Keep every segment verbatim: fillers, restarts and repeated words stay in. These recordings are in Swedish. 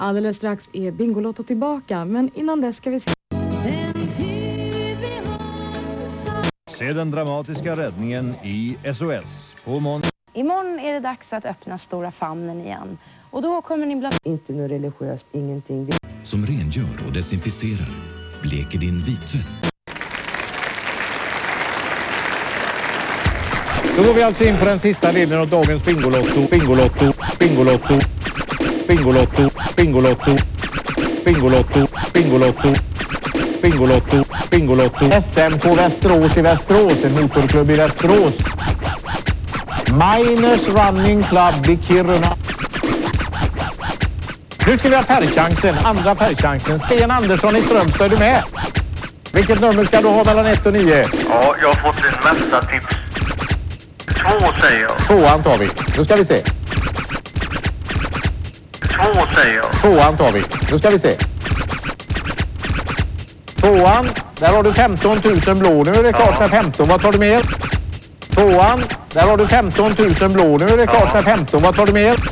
Alldeles strax är Bingolotto tillbaka, men innan dess ska vi se. Se den dramatiska räddningen i S O S på måndag. Imorgon är det dags att öppna stora famnen igen. Och då kommer ni bland... Inte något religiöst, ingenting. Som rengör och desinficerar. Bleker din vittvätt. Då går vi alltså in på den sista delen av dagens Bingolotto. Bingolotto, Bingolotto, Bingolotto, Bingolotto, Bingolotto, Bingolotto, Bingolotto, Bingolotto. S M på Västerås i Västerås, en motorklubb i Västerås. Miners Running Club i Kiruna. Nu ska vi ha färgchansen, andra färgchansen. Sten Andersson i Strömstad, är du med? Vilket nummer ska du ha mellan ett och nio? Ja, jag har fått en massa tips. Två säger jag. Tvåan tar vi. Nu ska vi se. Två säger jag. Tvåan tar vi. Nu ska vi se. Tvåan, där har du femton tusen blå. Nu är det klart med femton. Vad tar du mer? Tvåan, där har du femton tusen blå. Nu är det klart med femton. Vad tar du mer?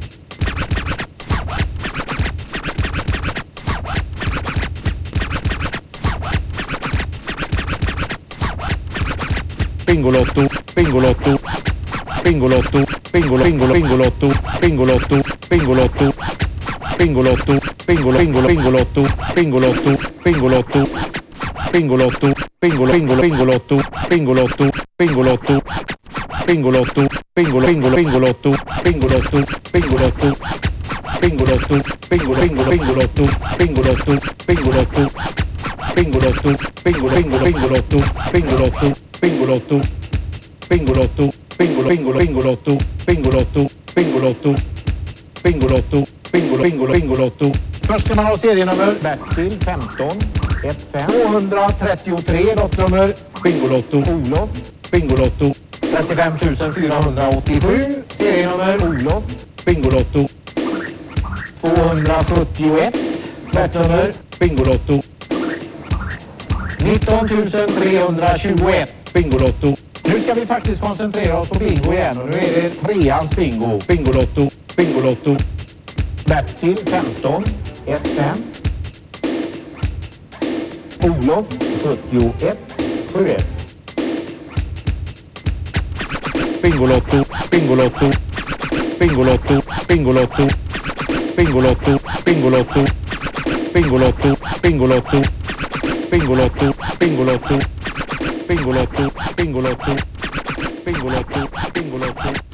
Bingolotto, Bingolotto, Bingolotto, Bingolo, Bingolo, Bingolotto, Bingolotto, Bingolotto, Bingolotto, Bingolo, Bingolo, Bingolotto, Bingolotto, Bingolotto, Bingolotto, Bingolo, Bingolo, Bingolotto, Bingolotto, Bingolotto, Bingolotto, Bingolo, Bingolo, Bingolotto, Bingolotto, Bingolotto, Bingolotto, Bingolo, Bingolo, Bingolotto, Bingolotto, Bingolotto, Bingolotto, Bingolo, Bingolo, Bingolotto, Bingolotto, Bingolotto, Bingolotto, Bingolo, Bingolo, Bingolotto, Bingolotto, Bingolotto, Bingolotto, Bingolo, Bingolo, Bingolotto. Först ska man ha serienummer Bertil femton ett fem tvåhundratrettiotre, lottnummer Bingolotto Olof, Bingolotto trettiofem tusen fyrahundraåttiosju, serienummer Olof, Bingolotto tvåhundrasjuttioett, lottnummer Bingolotto nitton tusen trehundratjugoett, Bingolotto. Nu ska vi faktiskt koncentrera oss på bingo igen och nu är det treans bingo. Bingolotto, Bingolotto. Bertil femton ett fem. Olof sjuttioett sjuttioett. Bingolotto, Bingolotto, Bingolotto, Bingolotto, Bingolotto, Bingolotto, Bingolotto, Bingolotto, Bingolotto, Bingolotto, Bingolotto, Bingolotto, Bingolotto, Bingolotto.